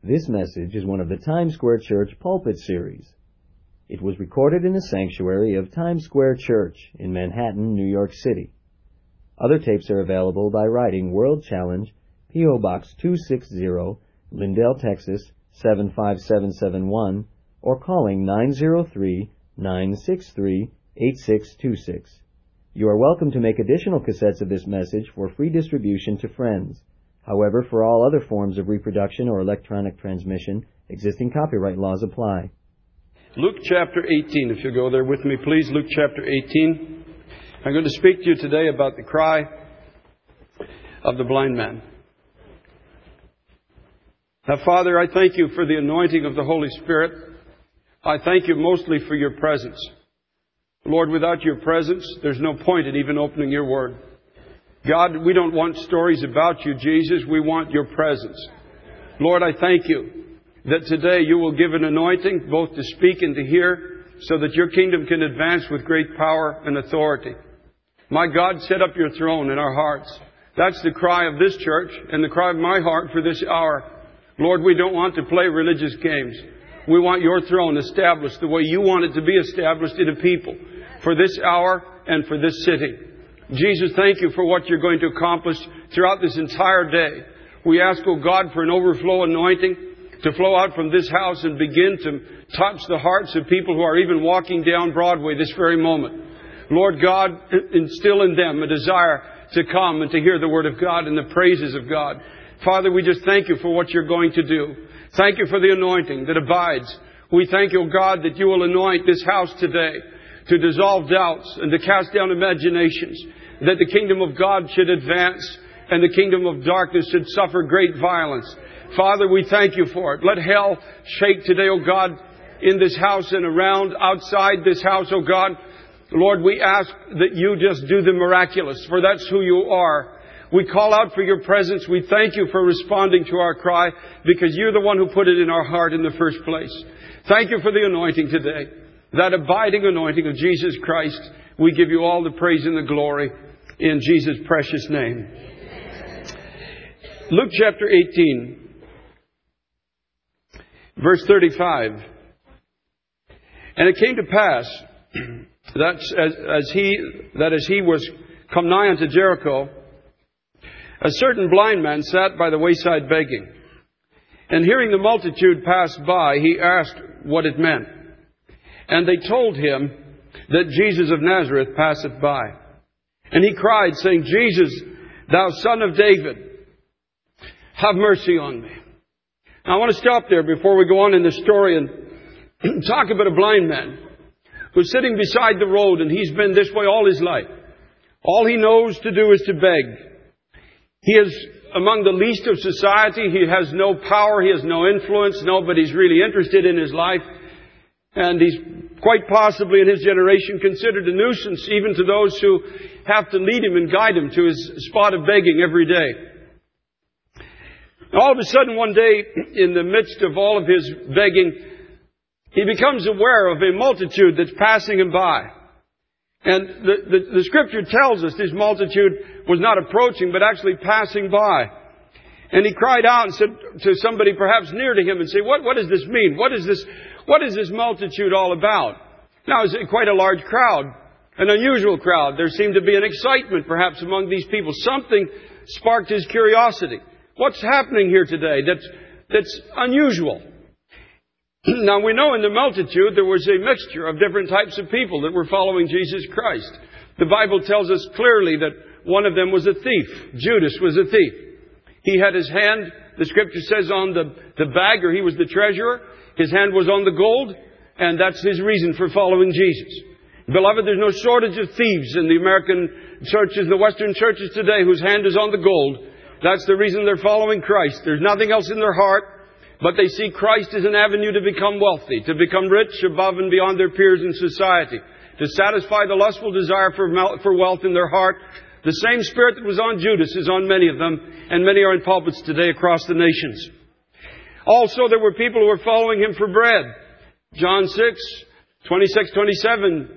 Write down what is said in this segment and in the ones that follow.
This message is one of the Times Square Church Pulpit Series. It was recorded in the sanctuary of Times Square Church in Manhattan, New York City. Other tapes are available by writing World Challenge, P.O. Box 260, Lindale, Texas 75771, or calling 903-963-8626. You are welcome to make additional cassettes of this message for free distribution to friends. However, for all other forms of reproduction or electronic transmission, existing copyright laws apply. Luke chapter 18, if you'll go there with me, please. Luke chapter 18. I'm going to speak to you today about the cry of the blind man. Now, Father, I thank you for the anointing of the Holy Spirit. I thank you mostly for your presence. Lord, without your presence, there's no point in even opening your word. God, we don't want stories about you, Jesus. We want your presence. Lord, I thank you that today you will give an anointing both to speak and to hear so that your kingdom can advance with great power and authority. My God, set up your throne in our hearts. That's the cry of this church and the cry of my heart for this hour. Lord, we don't want to play religious games. We want your throne established the way you want it to be established in a people for this hour and for this city. Jesus, thank you for what you're going to accomplish throughout this entire day. We ask, oh God, for an overflow anointing to flow out from this house and begin to touch the hearts of people who are even walking down Broadway this very moment. Lord God, instill in them a desire to come and to hear the Word of God and the praises of God. Father, we just thank you for what you're going to do. Thank you for the anointing that abides. We thank you, God, that you will anoint this house today to dissolve doubts and to cast down imaginations, that the kingdom of God should advance and the kingdom of darkness should suffer great violence. Father, we thank you for it. Let hell shake today, O God, in this house and around, outside this house, O God. Lord, we ask that you just do the miraculous, for that's who you are. We call out for your presence. We thank you for responding to our cry, because you're the one who put it in our heart in the first place. Thank you for the anointing today, that abiding anointing of Jesus Christ. We give you all the praise and the glory in Jesus' precious name. Luke chapter 18, verse 35. And it came to pass that as he was come nigh unto Jericho, a certain blind man sat by the wayside begging. And hearing the multitude pass by, he asked what it meant. And they told him that Jesus of Nazareth passeth by. And he cried, saying, Jesus, thou son of David, have mercy on me. Now I want to stop there before we go on in the story and talk about a blind man who's sitting beside the road, and he's been this way all his life. All he knows to do is to beg. He is among the least of society. He has no power. He has no influence. Nobody's really interested in his life. And he's quite possibly in his generation considered a nuisance even to those who have to lead him and guide him to his spot of begging every day. All of a sudden one day, in the midst of all of his begging, he becomes aware of a multitude that's passing him by. And the Scripture tells us this multitude was not approaching, but actually passing by. And he cried out and said to somebody perhaps near to him and said, what does this mean? What is this multitude all about? Now, it's quite a large crowd, an unusual crowd. There seemed to be an excitement perhaps among these people. Something sparked his curiosity. What's happening here today that's unusual? Now, we know in the multitude there was a mixture of different types of people that were following Jesus Christ. The Bible tells us clearly that one of them was a thief. Judas was a thief. He had his hand, the Scripture says, on the bag, or he was the treasurer. His hand was on the gold, and that's his reason for following Jesus. Beloved, there's no shortage of thieves in the American churches, the Western churches today, whose hand is on the gold. That's the reason they're following Christ. There's nothing else in their heart, but they see Christ as an avenue to become wealthy, to become rich above and beyond their peers in society, to satisfy the lustful desire for wealth in their heart. The same spirit that was on Judas is on many of them, and many are in pulpits today across the nations. Also, there were people who were following him for bread. John 6:26-27,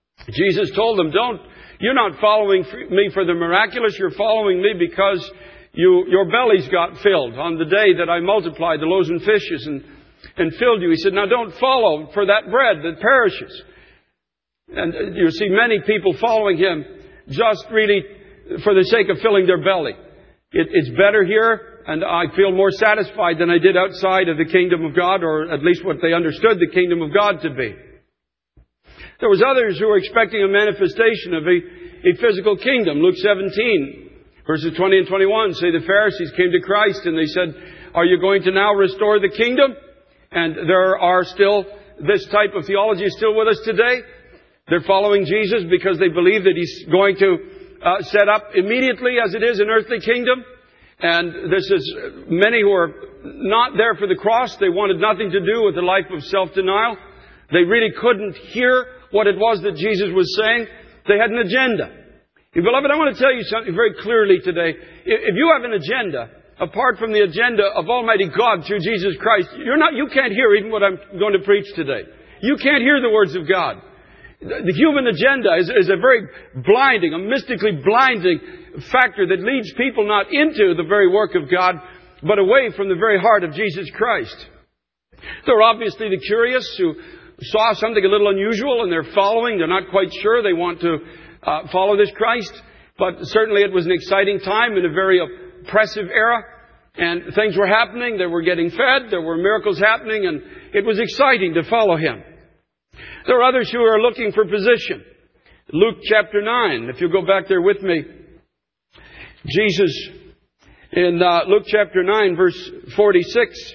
Jesus told them, you're not following me for the miraculous, you're following me because your bellies got filled on the day that I multiplied the loaves and fishes and filled you. He said, now don't follow for that bread that perishes. And you see many people following Him just really for the sake of filling their belly. It's better here, and I feel more satisfied than I did outside of the kingdom of God, or at least what they understood the kingdom of God to be. There was others who were expecting a manifestation of a physical kingdom. Luke 17, verses 20 and 21 say the Pharisees came to Christ and they said, are you going to now restore the kingdom? And there are still, this type of theology is still with us today. They're following Jesus because they believe that He's going to set up immediately as it is an earthly kingdom. And this is many who are not there for the cross. They wanted nothing to do with the life of self-denial. They really couldn't hear what it was that Jesus was saying. They had an agenda. And beloved, I want to tell you something very clearly today. If you have an agenda, apart from the agenda of Almighty God through Jesus Christ, you can't hear even what I'm going to preach today. You can't hear the words of God. The human agenda is a very blinding, a mystically blinding factor that leads people not into the very work of God, but away from the very heart of Jesus Christ. There are obviously the curious who saw something a little unusual and they're following. They're not quite sure they want to follow this Christ. But certainly it was an exciting time in a very oppressive era. And things were happening. They were getting fed. There were miracles happening. And it was exciting to follow Him. There are others who are looking for position. Luke chapter 9. If you'll go back there with me. Jesus in Luke chapter 9 verse 46.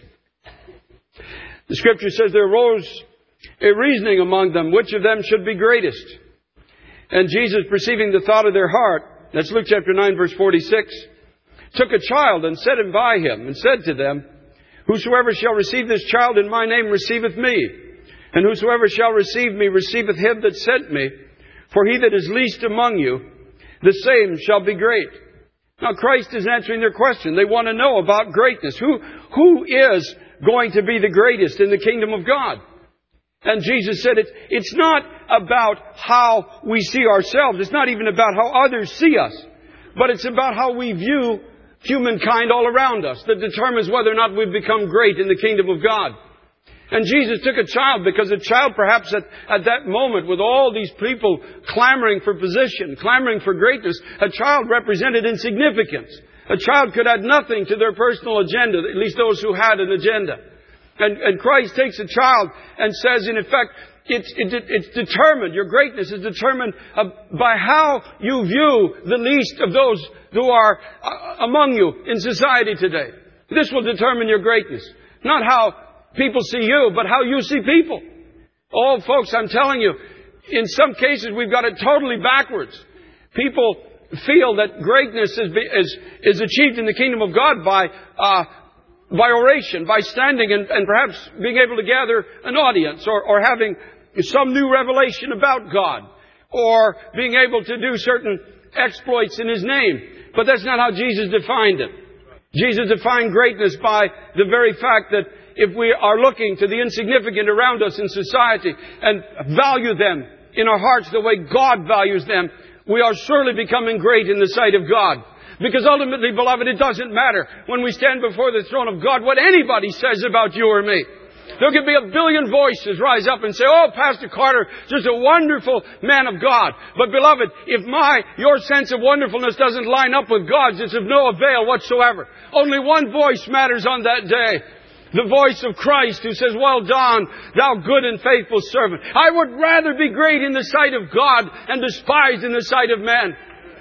The Scripture says there arose a reasoning among them, which of them should be greatest. And Jesus, perceiving the thought of their heart, that's Luke chapter 9 verse 46, took a child and set him by him and said to them, whosoever shall receive this child in my name receiveth me. And whosoever shall receive me receiveth him that sent me. For he that is least among you, the same shall be great. Now Christ is answering their question. They want to know about greatness. Who is going to be the greatest in the kingdom of God? And Jesus said it's not about how we see ourselves. It's not even about how others see us. But it's about how we view humankind all around us that determines whether or not we've become great in the kingdom of God. And Jesus took a child because a child perhaps at that moment with all these people clamoring for position, clamoring for greatness, a child represented insignificance. A child could add nothing to their personal agenda, at least those who had an agenda. And Christ takes a child and says, in effect, it's determined, your greatness is determined by how you view the least of those who are among you in society today. This will determine your greatness. Not how people see you, but how you see people. Oh, folks, I'm telling you, in some cases we've got it totally backwards. People feel that greatness is achieved in the kingdom of God by oration, by standing and perhaps being able to gather an audience or having some new revelation about God or being able to do certain exploits in His name. But that's not how Jesus defined it. Jesus defined greatness by the very fact that if we are looking to the insignificant around us in society and value them in our hearts the way God values them, we are surely becoming great in the sight of God. Because ultimately, beloved, it doesn't matter when we stand before the throne of God what anybody says about you or me. There could be a billion voices rise up and say, oh, Pastor Carter, just a wonderful man of God. But beloved, if your sense of wonderfulness doesn't line up with God's, it's of no avail whatsoever. Only one voice matters on that day. The voice of Christ who says, well done, thou good and faithful servant. I would rather be great in the sight of God and despised in the sight of man.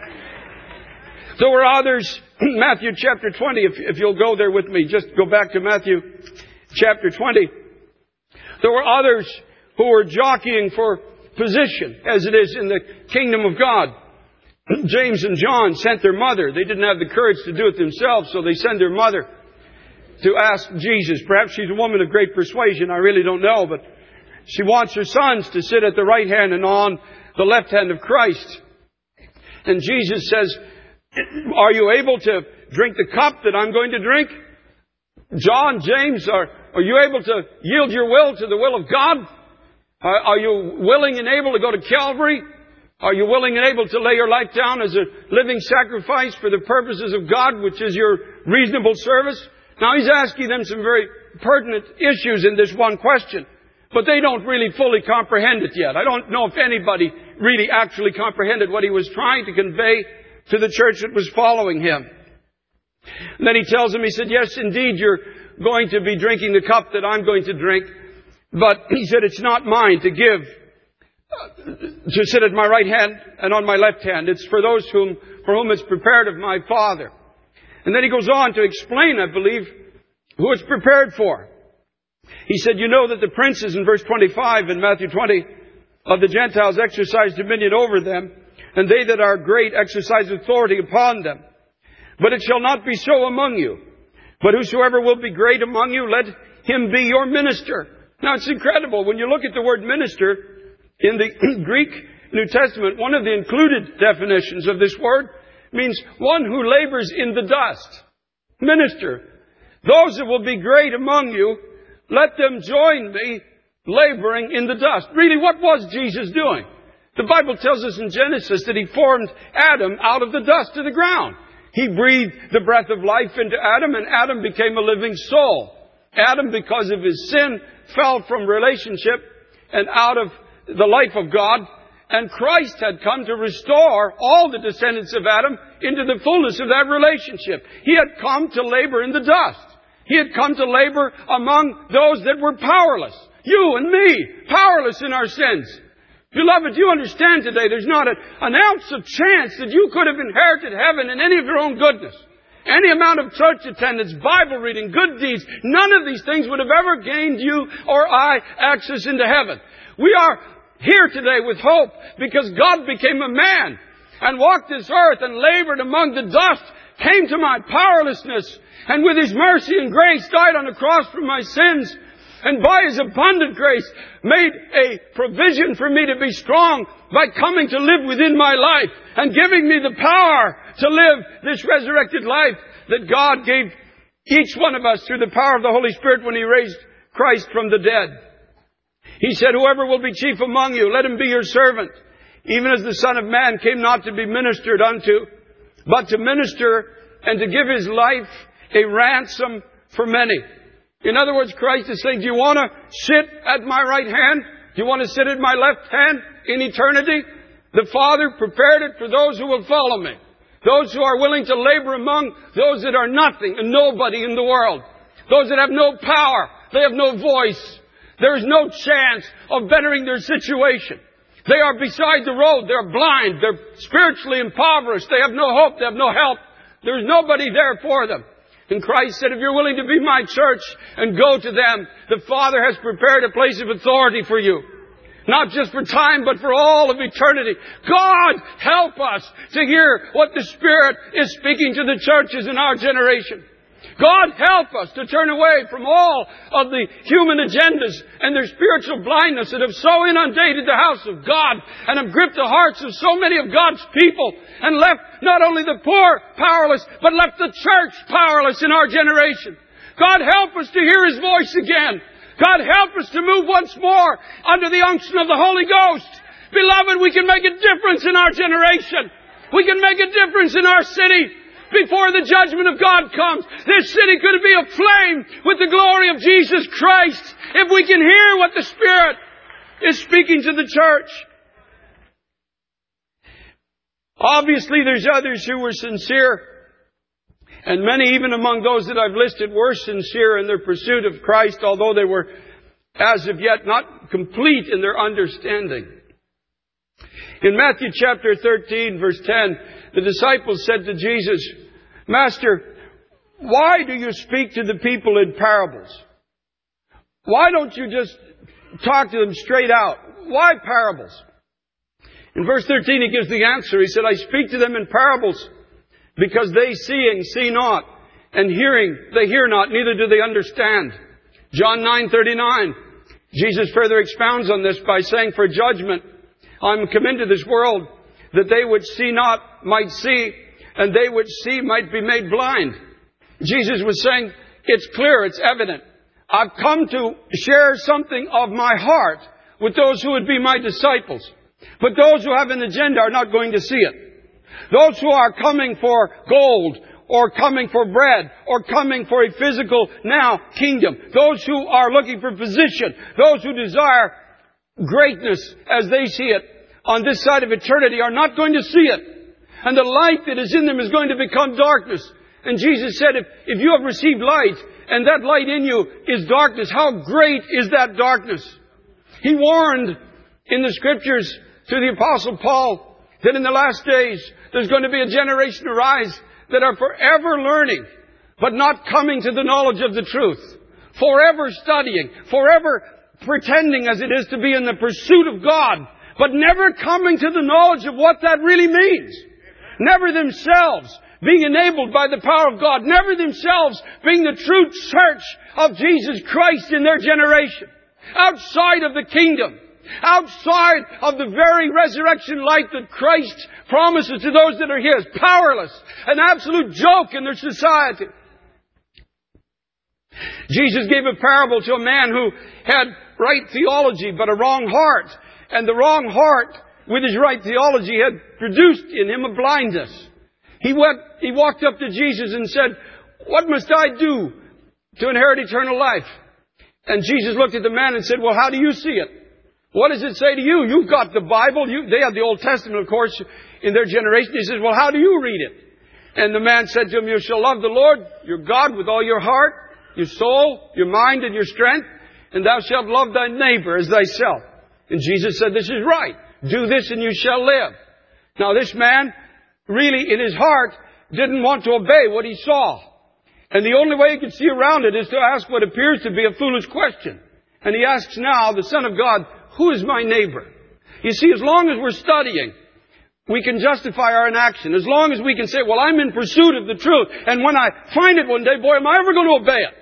There were others, Matthew chapter 20, if you'll go there with me, just go back to Matthew chapter 20. There were others who were jockeying for position, as it is in the kingdom of God. James and John sent their mother. They didn't have the courage to do it themselves, so they send their mother to ask Jesus. Perhaps she's a woman of great persuasion, I really don't know, but she wants her sons to sit at the right hand and on the left hand of Christ. And Jesus says, are you able to drink the cup that I'm going to drink? John, James, are you able to yield your will to the will of God? Are you willing and able to go to Calvary? Are you willing and able to lay your life down as a living sacrifice for the purposes of God, which is your reasonable service? Now he's asking them some very pertinent issues in this one question, but they don't really fully comprehend it yet. I don't know if anybody really actually comprehended what he was trying to convey to the church that was following him. And then he tells them, he said, yes, indeed, you're going to be drinking the cup that I'm going to drink, but he said, it's not mine to give, to sit at my right hand and on my left hand. It's for those for whom it's prepared of my Father. And then he goes on to explain, I believe, who it's prepared for. He said, you know that the princes in verse 25 in Matthew 20 of the Gentiles exercise dominion over them, and they that are great exercise authority upon them. But it shall not be so among you. But whosoever will be great among you, let him be your minister. Now it's incredible. When you look at the word minister in the Greek New Testament, one of the included definitions of this word means one who labors in the dust. Minister. Those that will be great among you, let them join me laboring in the dust. Really, what was Jesus doing? The Bible tells us in Genesis that He formed Adam out of the dust of the ground. He breathed the breath of life into Adam, and Adam became a living soul. Adam, because of his sin, fell from relationship and out of the life of God, and Christ had come to restore all the descendants of Adam into the fullness of that relationship. He had come to labor in the dust. He had come to labor among those that were powerless. You and me, powerless in our sins. Beloved, you understand today there's not an ounce of chance that you could have inherited heaven in any of your own goodness. Any amount of church attendance, Bible reading, good deeds, none of these things would have ever gained you or I access into heaven. We are here today with hope because God became a man and walked this earth and labored among the dust, came to my powerlessness, and with His mercy and grace died on the cross for my sins, and by His abundant grace made a provision for me to be strong by coming to live within my life and giving me the power to live this resurrected life that God gave each one of us through the power of the Holy Spirit when He raised Christ from the dead. He said, whoever will be chief among you, let him be your servant, even as the Son of Man came not to be ministered unto, but to minister and to give His life a ransom for many. In other words, Christ is saying, do you want to sit at my right hand? Do you want to sit at my left hand in eternity? The Father prepared it for those who will follow me. Those who are willing to labor among those that are nothing and nobody in the world. Those that have no power. They have no voice. There is no chance of bettering their situation. They are beside the road. They're blind. They're spiritually impoverished. They have no hope. They have no help. There's nobody there for them. And Christ said, if you're willing to be my church and go to them, the Father has prepared a place of authority for you. Not just for time, but for all of eternity. God, help us to hear what the Spirit is speaking to the churches in our generation. God, help us to turn away from all of the human agendas and their spiritual blindness that have so inundated the house of God and have gripped the hearts of so many of God's people and left not only the poor powerless, but left the church powerless in our generation. God, help us to hear His voice again. God, help us to move once more under the unction of the Holy Ghost. Beloved, we can make a difference in our generation. We can make a difference in our city. Before the judgment of God comes, this city could be aflame with the glory of Jesus Christ if we can hear what the Spirit is speaking to the church. Obviously, there's others who were sincere, and many, even among those that I've listed, were sincere in their pursuit of Christ, although they were, as of yet, not complete in their understanding. In Matthew chapter 13, verse 10, the disciples said to Jesus, Master, why do you speak to the people in parables? Why don't you just talk to them straight out? Why parables? In verse 13 He gives the answer. He said, I speak to them in parables because they seeing see not, and hearing they hear not, neither do they understand. John 9:39. Jesus further expounds on this by saying, for judgment I'm come into this world, that they which see not might see, and they which see might be made blind. Jesus was saying, it's clear, it's evident. I've come to share something of my heart with those who would be my disciples. But those who have an agenda are not going to see it. Those who are coming for gold, or coming for bread, or coming for a physical now kingdom, those who are looking for position, those who desire greatness as they see it on this side of eternity are not going to see it. And the light that is in them is going to become darkness. And Jesus said, if you have received light, and that light in you is darkness, how great is that darkness? He warned in the Scriptures through the Apostle Paul that in the last days there's going to be a generation arise that are forever learning, but not coming to the knowledge of the truth. Forever studying, forever pretending as it is to be in the pursuit of God, but never coming to the knowledge of what that really means. Never themselves being enabled by the power of God. Never themselves being the true church of Jesus Christ in their generation. Outside of the kingdom. Outside of the very resurrection light that Christ promises to those that are His. Powerless. An absolute joke in their society. Jesus gave a parable to a man who had right theology but a wrong heart. And the wrong heart with his right theology had produced in him a blindness. He walked up to Jesus and said, "What must I do to inherit eternal life?" And Jesus looked at the man and said, "Well, how do you see it? What does it say to you? You've got the Bible." They had the Old Testament, of course, in their generation. He says, "Well, how do you read it?" And the man said to him, "You shall love the Lord, your God, with all your heart, your soul, your mind, and your strength, and thou shalt love thy neighbor as thyself." And Jesus said, "This is right. Do this and you shall live." Now this man, really in his heart, didn't want to obey what he saw. And the only way he could see around it is to ask what appears to be a foolish question. And he asks now, the Son of God, "Who is my neighbor?" You see, as long as we're studying, we can justify our inaction. As long as we can say, "Well, I'm in pursuit of the truth, and when I find it one day, boy, am I ever going to obey it.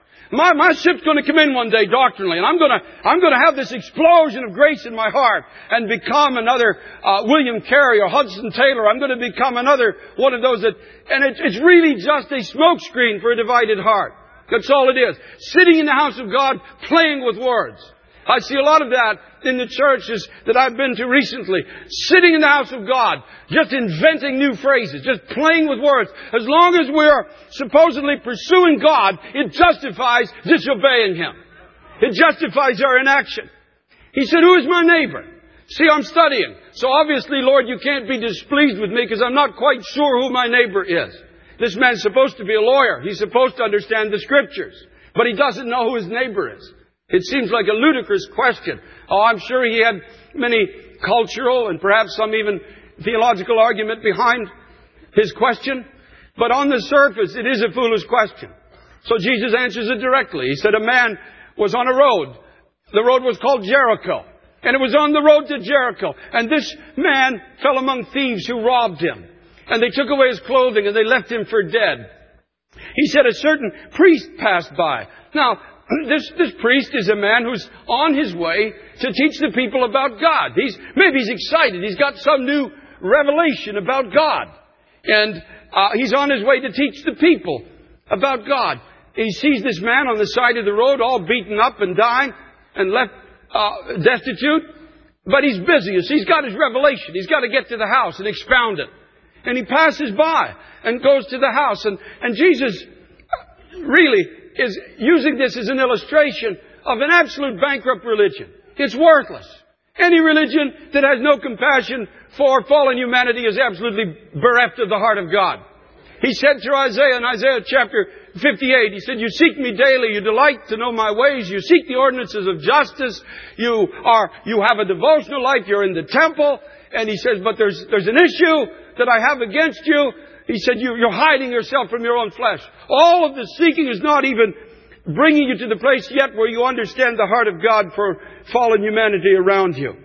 My ship's going to come in one day doctrinally, and I'm going to have this explosion of grace in my heart and become another William Carey or Hudson Taylor. I'm going to become another one of those that..." And it's really just a smokescreen for a divided heart. That's all it is. Sitting in the house of God, playing with words. I see a lot of that in the churches that I've been to recently. Sitting in the house of God, just inventing new phrases, just playing with words. As long as we're supposedly pursuing God, it justifies disobeying Him. It justifies our inaction. He said, "Who is my neighbor?" See, I'm studying. So obviously, Lord, you can't be displeased with me because I'm not quite sure who my neighbor is. This man's supposed to be a lawyer. He's supposed to understand the Scriptures. But he doesn't know who his neighbor is. It seems like a ludicrous question. Oh, I'm sure he had many cultural and perhaps some even theological argument behind his question. But on the surface, it is a foolish question. So Jesus answers it directly. He said a man was on a road. The road was called Jericho. And it was on the road to Jericho. And this man fell among thieves who robbed him. And they took away his clothing and they left him for dead. He said a certain priest passed by. Now, this priest is a man who's on his way to teach the people about God. Maybe he's excited. He's got some new revelation about God. And he's on his way to teach the people about God. He sees this man on the side of the road, all beaten up and dying and left destitute. But he's busy. You see, he's got his revelation. He's got to get to the house and expound it. And he passes by and goes to the house. And Jesus really is using this as an illustration of an absolute bankrupt religion. It's worthless. Any religion that has no compassion for fallen humanity is absolutely bereft of the heart of God. He said to Isaiah in Isaiah chapter 58, He said, "You seek me daily, you delight to know my ways, you seek the ordinances of justice, you have a devotional life, you're in the temple." And He says, "But there's an issue that I have against you." He said, "You're hiding yourself from your own flesh." All of the seeking is not even bringing you to the place yet where you understand the heart of God for fallen humanity around you.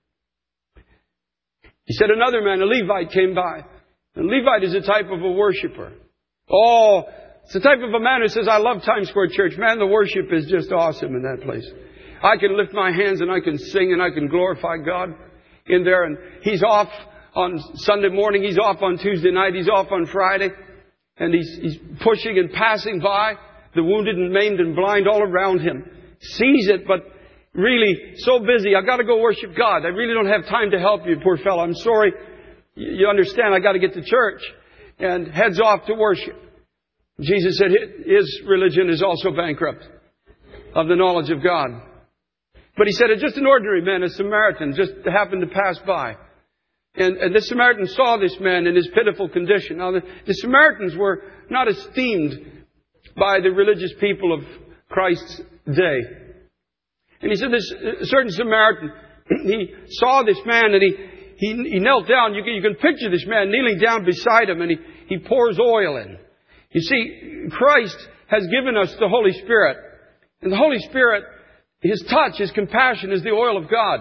He said another man, a Levite, came by. And Levite is a type of a worshiper. Oh, it's the type of a man who says, "I love Times Square Church. Man, the worship is just awesome in that place. I can lift my hands and I can sing and I can glorify God in there." And he's off on Sunday morning. He's off on Tuesday night. He's off on Friday. And he's pushing and passing by the wounded and maimed and blind all around him. Sees it, but really so busy. I've got to go worship God. I really don't have time to help you, poor fellow. I'm sorry. You understand, I got to get to church. And heads off to worship. Jesus said his religion is also bankrupt of the knowledge of God. But he said, it's just an ordinary man, a Samaritan, just happened to pass by. And the Samaritan saw this man in his pitiful condition. Now, the Samaritans were not esteemed by the religious people of Christ's day. And he said, this certain Samaritan, he saw this man and he knelt down. You can picture this man kneeling down beside him, and he pours oil in. You see, Christ has given us the Holy Spirit. And the Holy Spirit, His touch, His compassion is the oil of God.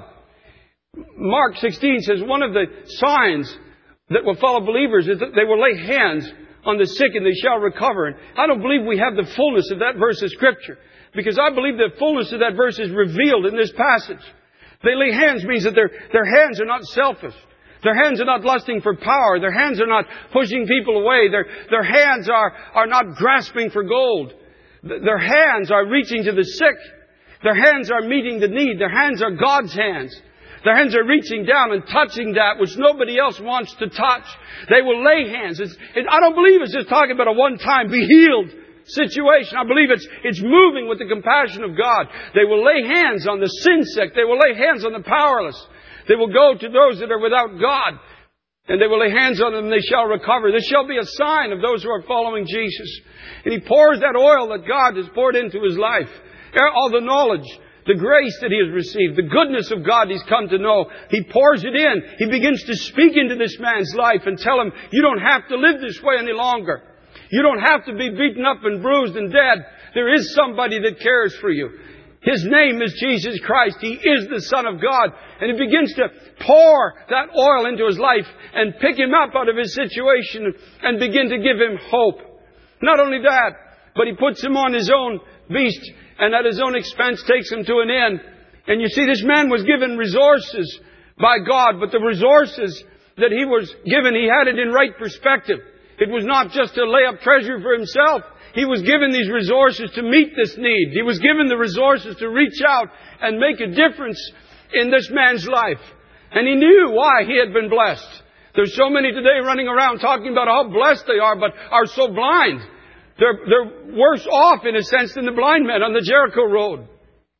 Mark 16 says one of the signs that will follow believers is that they will lay hands on the sick and they shall recover. And I don't believe we have the fullness of that verse of Scripture, because I believe the fullness of that verse is revealed in this passage. They lay hands means that their hands are not selfish. Their hands are not lusting for power. Their hands are not pushing people away. Their hands are not grasping for gold. Their hands are reaching to the sick. Their hands are meeting the need. Their hands are God's hands. Their hands are reaching down and touching that which nobody else wants to touch. They will lay hands. I don't believe it's just talking about a one-time be healed situation. I believe it's moving with the compassion of God. They will lay hands on the sin sick. They will lay hands on the powerless. They will go to those that are without God, and they will lay hands on them and they shall recover. This shall be a sign of those who are following Jesus. And He pours that oil that God has poured into his life. All the knowledge, the grace that he has received, the goodness of God he's come to know. He pours it in. He begins to speak into this man's life and tell him, you don't have to live this way any longer. You don't have to be beaten up and bruised and dead. There is somebody that cares for you. His name is Jesus Christ. He is the Son of God. And He begins to pour that oil into his life and pick him up out of his situation and begin to give him hope. Not only that, but He puts him on his own beast and at his own expense takes him to an end. And you see, this man was given resources by God, but the resources that he was given, he had it in right perspective. It was not just to lay up treasure for himself. He was given these resources to meet this need. He was given the resources to reach out and make a difference in this man's life. And he knew why he had been blessed. There's so many today running around talking about how blessed they are, but are so blind. They're worse off, in a sense, than the blind men on the Jericho road.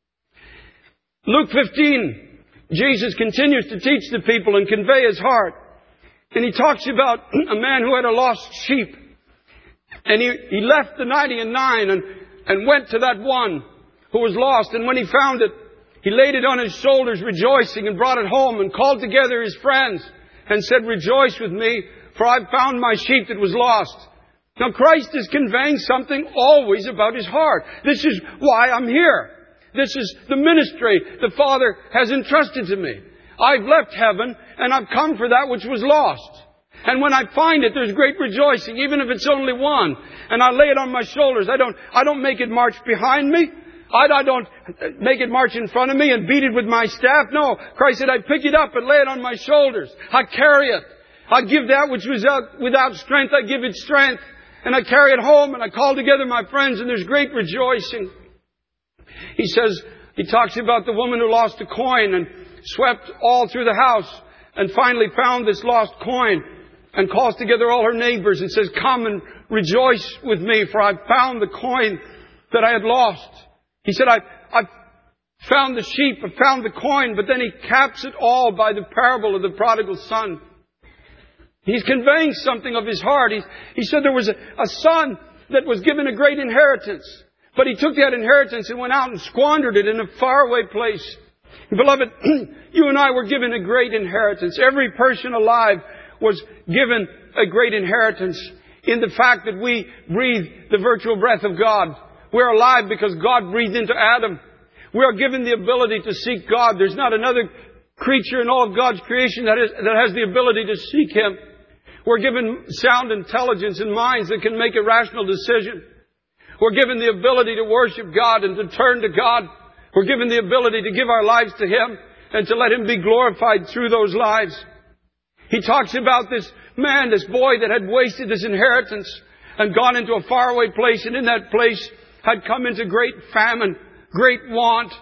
Luke 15, Jesus continues to teach the people and convey His heart. And He talks about a man who had a lost sheep. And he left the 99 and went to that one who was lost. And when he found it, he laid it on his shoulders, rejoicing, and brought it home and called together his friends and said, rejoice with me, for I've found my sheep that was lost. Now Christ is conveying something always about His heart. This is why I'm here. This is the ministry the Father has entrusted to me. I've left heaven and I've come for that which was lost. And when I find it, there's great rejoicing, even if it's only one. And I lay it on my shoulders. I don't make it march behind me. I don't make it march in front of me and beat it with my staff. No, Christ said I pick it up and lay it on my shoulders. I carry it. I give that which was without strength, I give it strength. And I carry it home and I call together my friends and there's great rejoicing. He talks about the woman who lost a coin and swept all through the house and finally found this lost coin and calls together all her neighbors and says, come and rejoice with me, for I've found the coin that I had lost. He said, I've found the sheep, I've found the coin, but then he caps it all by the parable of the prodigal son. He's conveying something of his heart. He said there was a son that was given a great inheritance, but he took that inheritance and went out and squandered it in a faraway place. Beloved, you and I were given a great inheritance. Every person alive was given a great inheritance in the fact that we breathe the virtual breath of God. We're alive because God breathed into Adam. We are given the ability to seek God. There's not another creature in all of God's creation that has the ability to seek Him. We're given sound intelligence and minds that can make a rational decision. We're given the ability to worship God and to turn to God. We're given the ability to give our lives to Him and to let Him be glorified through those lives. He talks about this man, this boy that had wasted his inheritance and gone into a faraway place, and in that place had come into great famine, great want.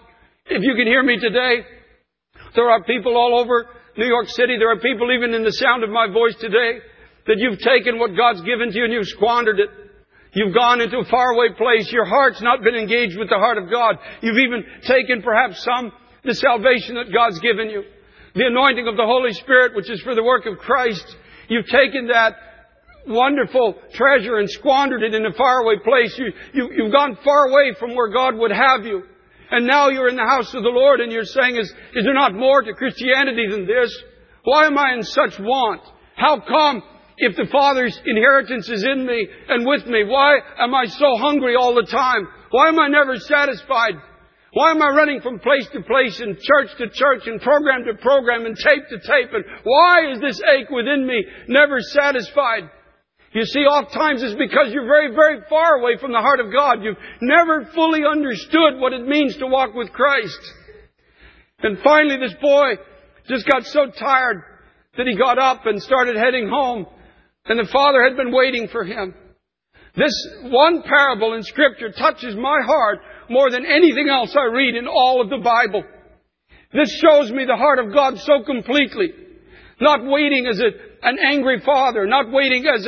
If you can hear me today, there are people all over New York City, there are people even in the sound of my voice today, that you've taken what God's given to you and you've squandered it. You've gone into a faraway place. Your heart's not been engaged with the heart of God. You've even taken perhaps the salvation that God's given you. The anointing of the Holy Spirit, which is for the work of Christ. You've taken that wonderful treasure and squandered it in a faraway place. You've gone far away from where God would have you. And now you're in the house of the Lord and you're saying, is there not more to Christianity than this? Why am I in such want? How come, if the Father's inheritance is in me and with me, why am I so hungry all the time? Why am I never satisfied? Why am I running from place to place and church to church and program to program and tape to tape? And why is this ache within me never satisfied? You see, oftentimes it's because you're very, very far away from the heart of God. You've never fully understood what it means to walk with Christ. And finally, this boy just got so tired that he got up and started heading home. And the father had been waiting for him. This one parable in Scripture touches my heart more than anything else I read in all of the Bible. This shows me the heart of God so completely. Not waiting as an angry father, not waiting as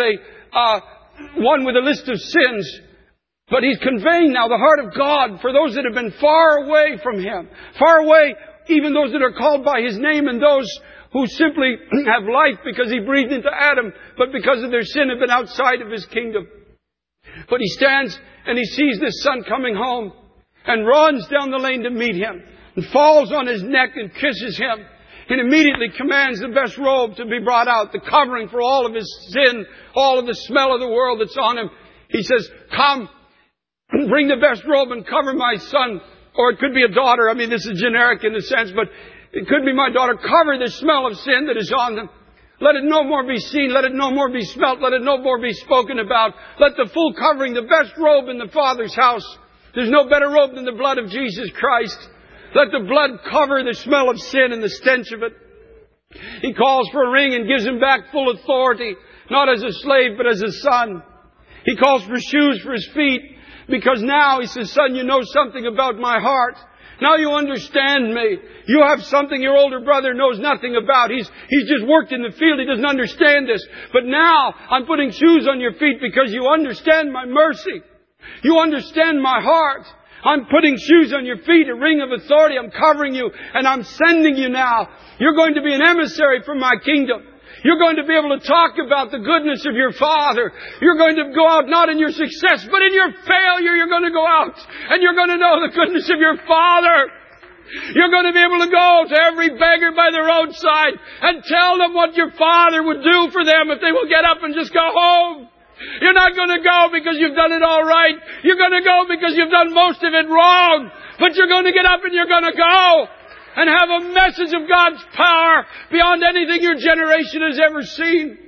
one with a list of sins, but He's conveying now the heart of God for those that have been far away from Him. Far away, even those that are called by His name and those who simply have life because He breathed into Adam, but because of their sin have been outside of His kingdom. But He stands and He sees this son coming home and runs down the lane to meet him and falls on his neck and kisses him. And immediately commands the best robe to be brought out, the covering for all of his sin, all of the smell of the world that's on him. He says, come, bring the best robe and cover my son. Or it could be a daughter. I mean, this is generic in a sense, but it could be my daughter. Cover the smell of sin that is on them. Let it no more be seen. Let it no more be smelt. Let it no more be spoken about. Let the full covering, the best robe in the Father's house. There's no better robe than the blood of Jesus Christ. Let the blood cover the smell of sin and the stench of it. He calls for a ring and gives him back full authority, not as a slave, but as a son. He calls for shoes for his feet, because now, he says, son, you know something about my heart. Now you understand me. You have something your older brother knows nothing about. He's just worked in the field. He doesn't understand this. But now, I'm putting shoes on your feet because you understand my mercy. You understand my heart. I'm putting shoes on your feet, a ring of authority. I'm covering you, and I'm sending you now. You're going to be an emissary from my kingdom. You're going to be able to talk about the goodness of your Father. You're going to go out not in your success, but in your failure. You're going to go out, and you're going to know the goodness of your Father. You're going to be able to go to every beggar by the roadside and tell them what your Father would do for them if they will get up and just go home. You're not going to go because you've done it all right. You're going to go because you've done most of it wrong. But you're going to get up and you're going to go and have a message of God's power beyond anything your generation has ever seen.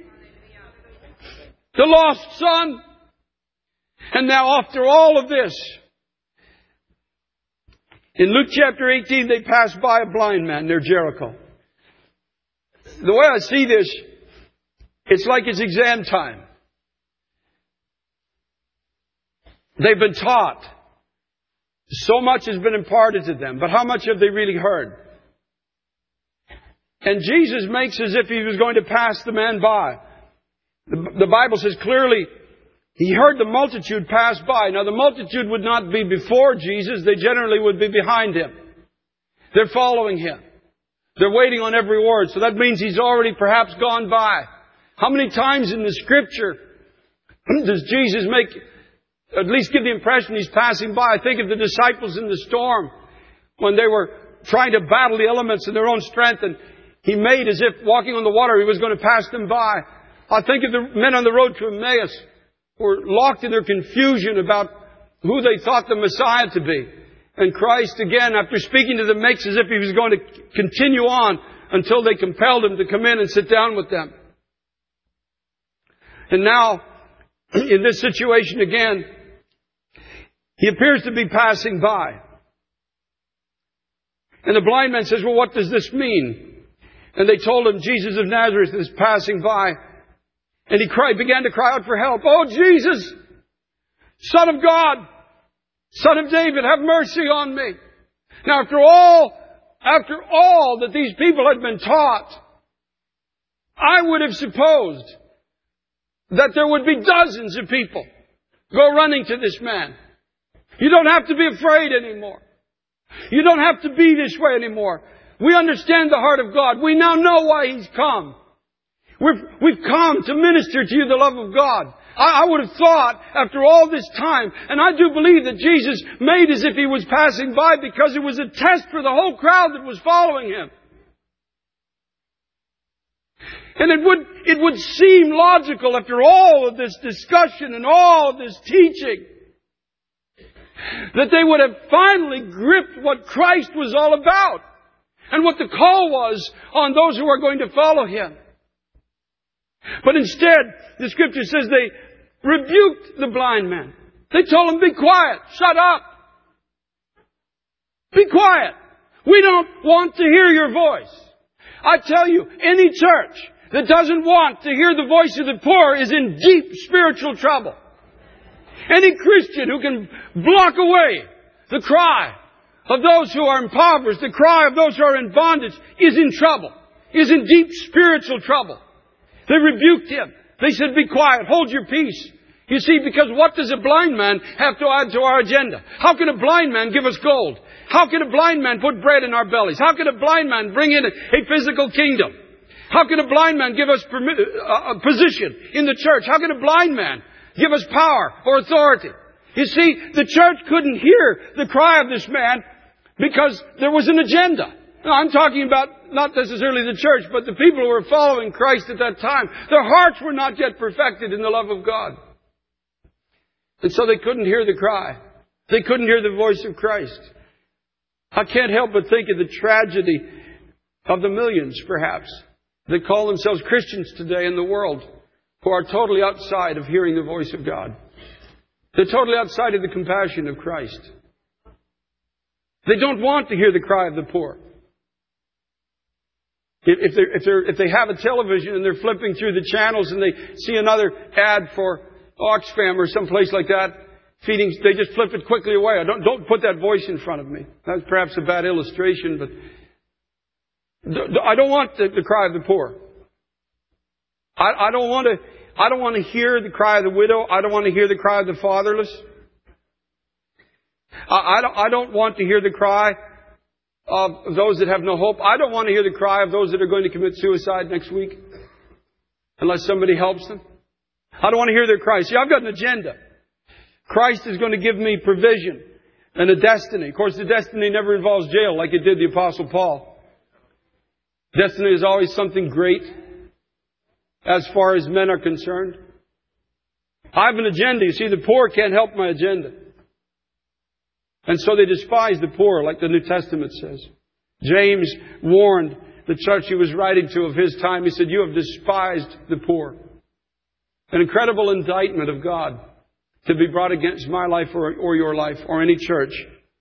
The lost son. And now after all of this, in Luke chapter 18, they pass by a blind man near Jericho. The way I see this, it's like it's exam time. They've been taught. So much has been imparted to them. But how much have they really heard? And Jesus makes as if He was going to pass the man by. The Bible says clearly, He heard the multitude pass by. Now the multitude would not be before Jesus. They generally would be behind Him. They're following Him. They're waiting on every word. So that means He's already perhaps gone by. How many times in the Scripture does Jesus at least give the impression He's passing by? I think of the disciples in the storm when they were trying to battle the elements in their own strength, and He made as if walking on the water He was going to pass them by. I think of the men on the road to Emmaus who were locked in their confusion about who they thought the Messiah to be. And Christ, again, after speaking to them, makes as if He was going to continue on until they compelled Him to come in and sit down with them. And now, in this situation again, He appears to be passing by. And the blind man says, well, what does this mean? And they told him, Jesus of Nazareth is passing by. And he began to cry out for help. Oh, Jesus, Son of God, Son of David, have mercy on me. Now, after all that these people had been taught, I would have supposed that there would be dozens of people go running to this man. You don't have to be afraid anymore. You don't have to be this way anymore. We understand the heart of God. We now know why He's come. We've come to minister to you the love of God. I would have thought, after all this time, and I do believe that Jesus made as if He was passing by because it was a test for the whole crowd that was following Him. And it would seem logical after all of this discussion and all of this teaching that they would have finally gripped what Christ was all about and what the call was on those who are going to follow Him. But instead, the Scripture says they rebuked the blind man. They told him, be quiet, shut up. Be quiet. We don't want to hear your voice. I tell you, any church that doesn't want to hear the voice of the poor is in deep spiritual trouble. Any Christian who can block away the cry of those who are impoverished, the cry of those who are in bondage, is in trouble, is in deep spiritual trouble. They rebuked him. They said, be quiet, hold your peace. You see, because what does a blind man have to add to our agenda? How can a blind man give us gold? How can a blind man put bread in our bellies? How can a blind man bring in a physical kingdom? How can a blind man give us a position in the church? How can a blind man give us power or authority? You see, the church couldn't hear the cry of this man because there was an agenda. Now, I'm talking about not necessarily the church, but the people who were following Christ at that time. Their hearts were not yet perfected in the love of God. And so they couldn't hear the cry. They couldn't hear the voice of Christ. I can't help but think of the tragedy of the millions, perhaps, that call themselves Christians today in the world, who are totally outside of hearing the voice of God. They're totally outside of the compassion of Christ. They don't want to hear the cry of the poor. If they have a television and they're flipping through the channels and they see another ad for Oxfam or someplace like that, they just flip it quickly away. Don't put that voice in front of me. That's perhaps a bad illustration, but I don't want the cry of the poor. I don't want to hear the cry of the widow. I don't want to hear the cry of the fatherless. I don't want to hear the cry of those that have no hope. I don't want to hear the cry of those that are going to commit suicide next week unless somebody helps them. I don't want to hear their cry. See, I've got an agenda. Christ is going to give me provision and a destiny. Of course, the destiny never involves jail like it did the Apostle Paul. Destiny is always something great as far as men are concerned. I have an agenda. You see, the poor can't help my agenda. And so they despise the poor, like the New Testament says. James warned the church he was writing to of his time. He said, you have despised the poor. An incredible indictment of God to be brought against my life or your life or any church.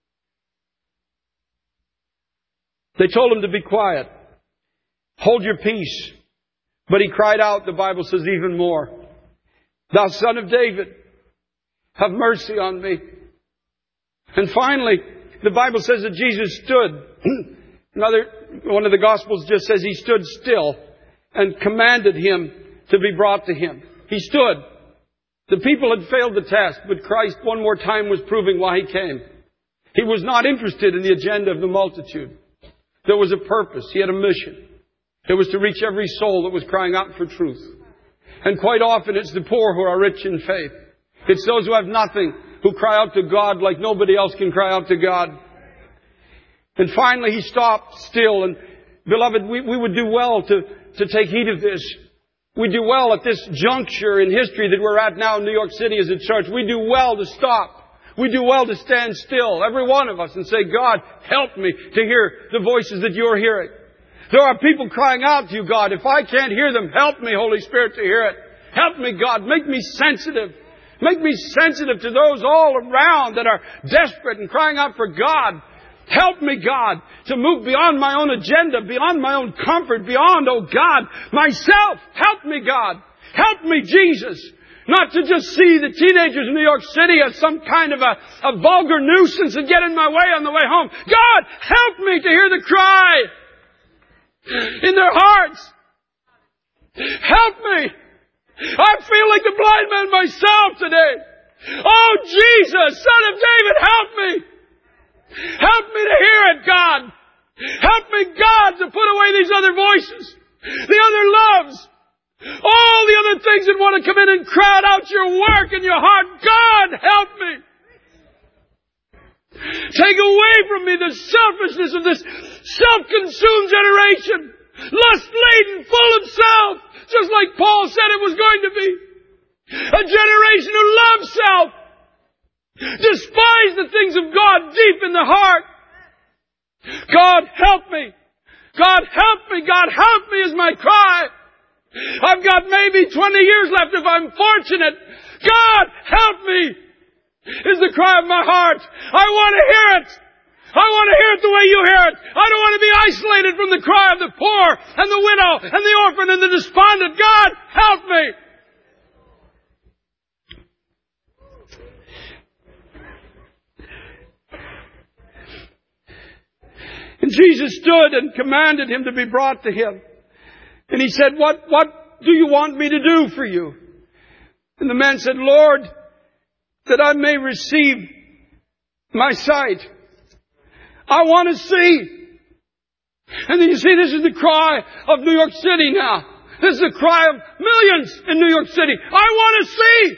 They told him to be quiet. Hold your peace. But he cried out, the Bible says, even more. Thou Son of David, have mercy on me. And finally, the Bible says that Jesus stood. One of the Gospels just says he stood still and commanded him to be brought to him. He stood. The people had failed the test, but Christ one more time was proving why He came. He was not interested in the agenda of the multitude. There was a purpose. He had a mission. It was to reach every soul that was crying out for truth. And quite often it's the poor who are rich in faith. It's those who have nothing who cry out to God like nobody else can cry out to God. And finally He stopped still. And beloved, we would do well to take heed of this. We do well at this juncture in history that we're at now in New York City as a church. We do well to stop. We do well to stand still, every one of us, and say, God, help me to hear the voices that you're hearing. There are people crying out to you, God. If I can't hear them, help me, Holy Spirit, to hear it. Help me, God. Make me sensitive. Make me sensitive to those all around that are desperate and crying out for God. Help me, God, to move beyond my own agenda, beyond my own comfort, beyond, oh God, myself. Help me, God. Help me, Jesus. Not to just see the teenagers in New York City as some kind of a vulgar nuisance and get in my way on the way home. God, help me to hear the cry in their hearts. Help me. I feel like the blind man myself today. Oh, Jesus, Son of David, help me. Help me to hear it, God. Help me, God, to put away these other voices, the other loves, all the other things that want to come in and crowd out your work in your heart. God, help me. Take away from me the selfishness of this self-consumed generation, lust-laden, full of self, just like Paul said it was going to be. A generation who loves self, despise the things of God deep in the heart. God, help me. God, help me. God, help me is my cry. I've got maybe 20 years left if I'm fortunate. God, help me is the cry of my heart. I want to hear it. I want to hear it the way you hear it. I don't want to be isolated from the cry of the poor and the widow and the orphan and the despondent. God, help me. And Jesus stood and commanded him to be brought to him. And he said, What do you want me to do for you? And the man said, Lord, that I may receive my sight. I want to see. And then you see, this is the cry of New York City now. This is the cry of millions in New York City. I want to see.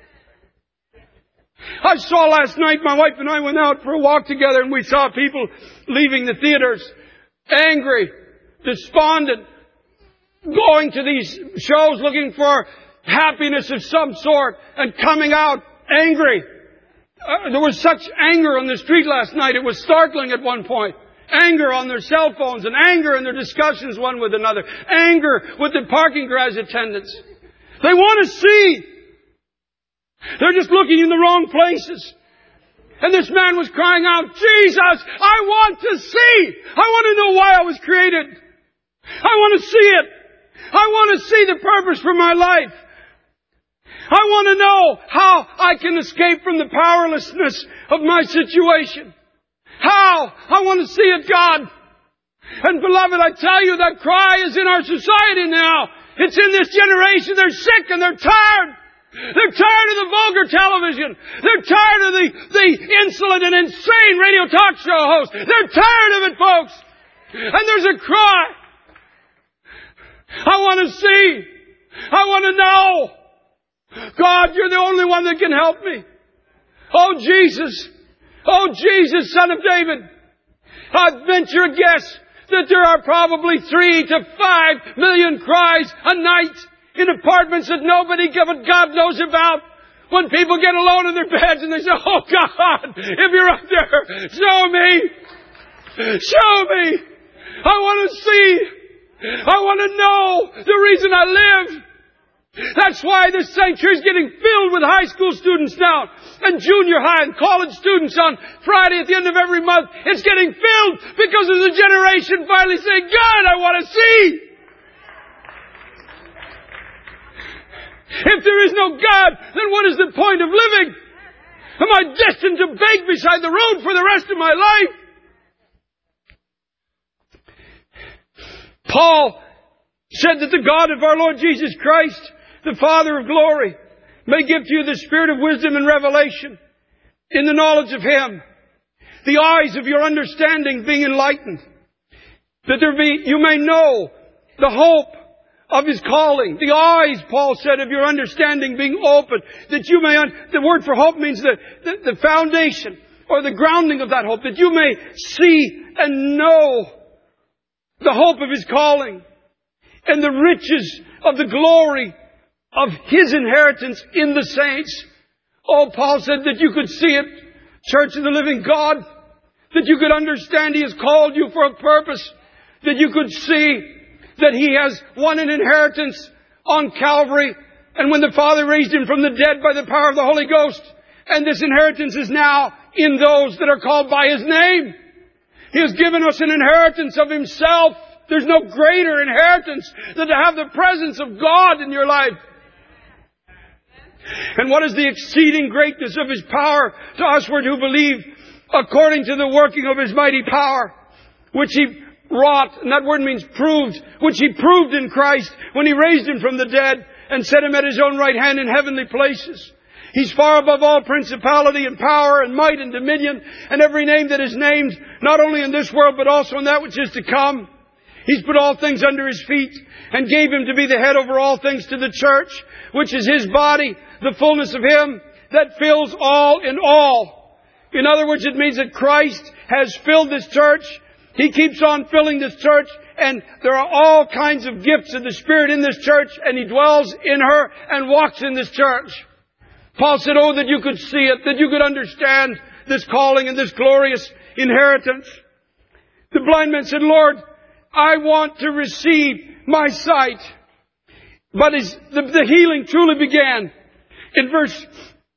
I saw last night, my wife and I went out for a walk together and we saw people leaving the theaters angry, despondent, going to these shows looking for happiness of some sort and coming out angry. There was such anger on the street last night. It was startling at one point. Anger on their cell phones and anger in their discussions one with another. Anger with the parking garage attendants. They want to see. They're just looking in the wrong places. And this man was crying out, Jesus, I want to see. I want to know why I was created. I want to see it. I want to see the purpose for my life. I want to know how I can escape from the powerlessness of my situation. How? I want to see it, God. And beloved, I tell you, that cry is in our society now. It's in this generation. They're sick and they're tired. They're tired of the vulgar television. They're tired of the insolent and insane radio talk show hosts. They're tired of it, folks. And there's a cry. I want to see. I want to know. God, you're the only one that can help me. Oh, Jesus. Oh, Jesus, Son of David. I'd venture a guess that there are probably 3 to 5 million cries a night in apartments that nobody but God knows about. When people get alone in their beds and they say, oh God, if you're up there, show me. Show me. I want to see. I want to know the reason I live. That's why this sanctuary is getting filled with high school students now, and junior high and college students on Friday at the end of every month. It's getting filled because of the generation finally saying, God, I want to see. If there is no God, then what is the point of living? Am I destined to beg beside the road for the rest of my life? Paul said that the God of our Lord Jesus Christ, the Father of glory, may give to you the spirit of wisdom and revelation in the knowledge of Him, the eyes of your understanding being enlightened, that you may know the hope of His calling. The eyes, Paul said, of your understanding being open, that you may, the word for hope means the foundation or the grounding of that hope, that you may see and know the hope of His calling and the riches of the glory of His inheritance in the saints. Oh, Paul said that you could see it, Church of the Living God, that you could understand He has called you for a purpose, that you could see that He has won an inheritance on Calvary, and when the Father raised Him from the dead by the power of the Holy Ghost, and this inheritance is now in those that are called by His name. He has given us an inheritance of Himself. There's no greater inheritance than to have the presence of God in your life. And what is the exceeding greatness of His power to usward who believe, according to the working of His mighty power, which He wrought, and that word means proved, which He proved in Christ when He raised Him from the dead and set Him at His own right hand in heavenly places. He's far above all principality and power and might and dominion and every name that is named, not only in this world but also in that which is to come. He's put all things under His feet and gave Him to be the head over all things to the church, which is His body, the fullness of Him that fills all in all. In other words, it means that Christ has filled this church. He keeps on filling this church, and there are all kinds of gifts of the Spirit in this church, and He dwells in her and walks in this church. Paul said, oh, that you could see it, that you could understand this calling and this glorious inheritance. The blind man said, Lord, I want to receive my sight. But the healing truly began in verse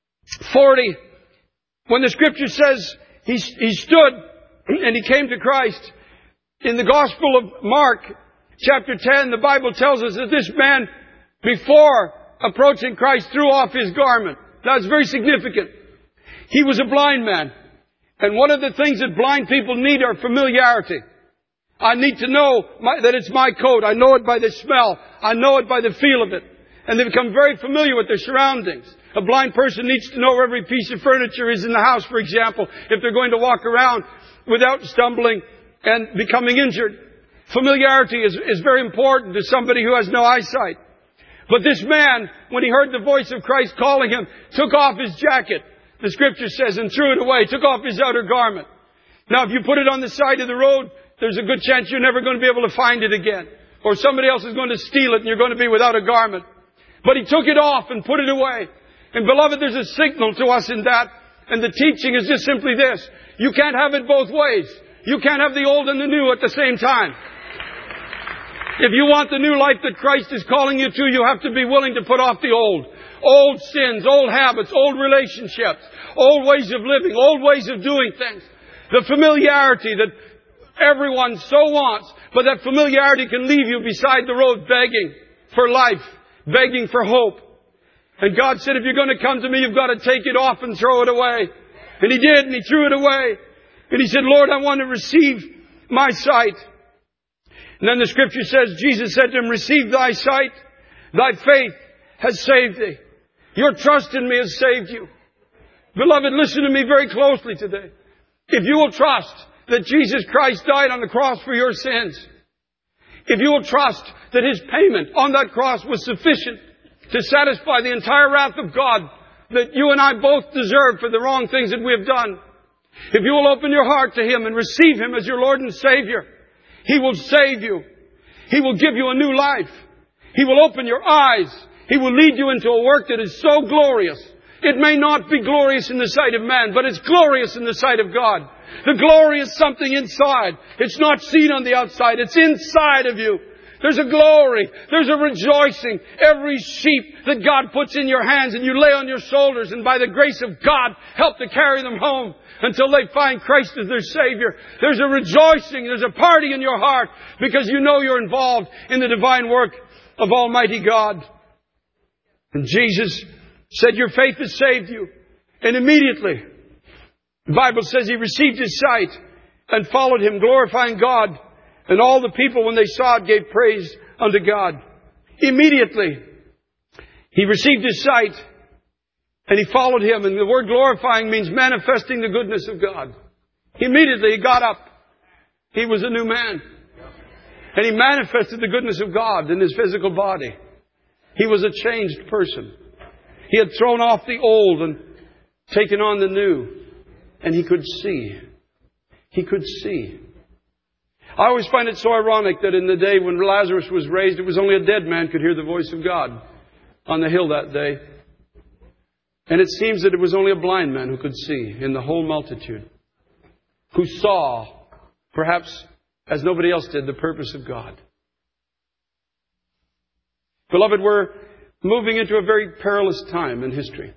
40, when the Scripture says he stood and he came to Christ. In the Gospel of Mark, chapter 10, the Bible tells us that this man, before approaching Christ, threw off his garment. That's very significant. He was a blind man. And one of the things that blind people need are familiarity. I need to know that it's my coat. I know it by the smell. I know it by the feel of it. And they become very familiar with their surroundings. A blind person needs to know where every piece of furniture is in the house, for example, if they're going to walk around without stumbling and becoming injured. Familiarity is very important to somebody who has no eyesight. But this man, when he heard the voice of Christ calling him, took off his jacket, the Scripture says, and threw it away, took off his outer garment. Now, if you put it on the side of the road, there's a good chance you're never going to be able to find it again. Or somebody else is going to steal it and you're going to be without a garment. But he took it off and put it away. And beloved, there's a signal to us in that. And the teaching is just simply this. You can't have it both ways. You can't have the old and the new at the same time. If you want the new life that Christ is calling you to, you have to be willing to put off the old. Old sins, old habits, old relationships, old ways of living, old ways of doing things. The familiarity that everyone so wants, but that familiarity can leave you beside the road begging for life, begging for hope. And God said, if you're going to come to me, you've got to take it off and throw it away. And He did, and He threw it away. And He said, Lord, I want to receive my sight. And then the Scripture says, Jesus said to him, receive thy sight. Thy faith has saved thee. Your trust in me has saved you. Beloved, listen to me very closely today. If you will trust that Jesus Christ died on the cross for your sins, if you will trust that His payment on that cross was sufficient to satisfy the entire wrath of God that you and I both deserve for the wrong things that we have done, if you will open your heart to Him and receive Him as your Lord and Savior, He will save you. He will give you a new life. He will open your eyes. He will lead you into a work that is so glorious. It may not be glorious in the sight of man, but it's glorious in the sight of God. The glory is something inside. It's not seen on the outside. It's inside of you. There's a glory. There's a rejoicing. Every sheep that God puts in your hands and you lay on your shoulders, and by the grace of God help to carry them home until they find Christ as their Savior. There's a rejoicing. There's a party in your heart because you know you're involved in the divine work of Almighty God. And Jesus said, your faith has saved you. And immediately, the Bible says He received His sight and followed Him, glorifying God. And all the people, when they saw it, gave praise unto God. Immediately, he received His sight and he followed Him. And the word glorifying means manifesting the goodness of God. Immediately, he got up. He was a new man. And he manifested the goodness of God in his physical body. He was a changed person. He had thrown off the old and taken on the new. And he could see. He could see. I always find it so ironic that in the day when Lazarus was raised, it was only a dead man could hear the voice of God on the hill that day. And it seems that it was only a blind man who could see in the whole multitude, who saw, perhaps as nobody else did, the purpose of God. Beloved, we're moving into a very perilous time in history.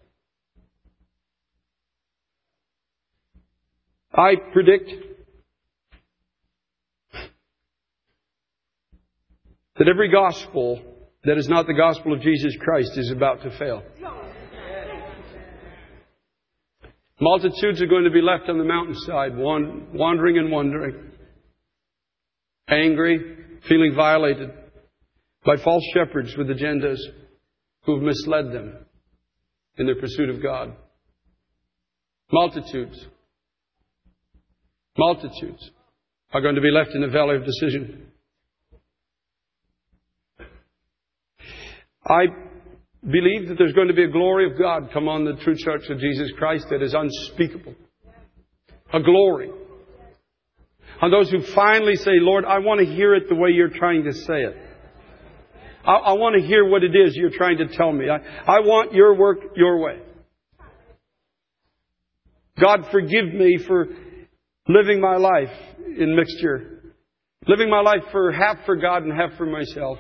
I predict that every gospel that is not the gospel of Jesus Christ is about to fail. Multitudes are going to be left on the mountainside, wandering and wondering, angry, feeling violated by false shepherds with agendas who have misled them in their pursuit of God. Multitudes are going to be left in the valley of decision. I believe that there's going to be a glory of God come on the true church of Jesus Christ that is unspeakable. A glory. And those who finally say, Lord, I want to hear it the way you're trying to say it. I want to hear what it is you're trying to tell me. I want your work your way. God, forgive me for living my life in mixture. Living my life for half for God and half for myself.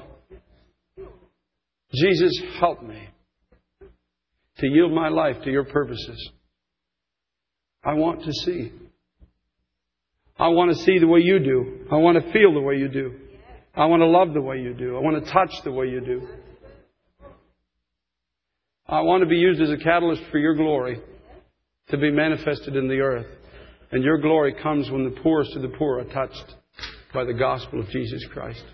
Jesus, help me to yield my life to your purposes. I want to see. I want to see the way you do. I want to feel the way you do. I want to love the way you do. I want to touch the way you do. I want to be used as a catalyst for your glory to be manifested in the earth. And your glory comes when the poorest of the poor are touched by the gospel of Jesus Christ.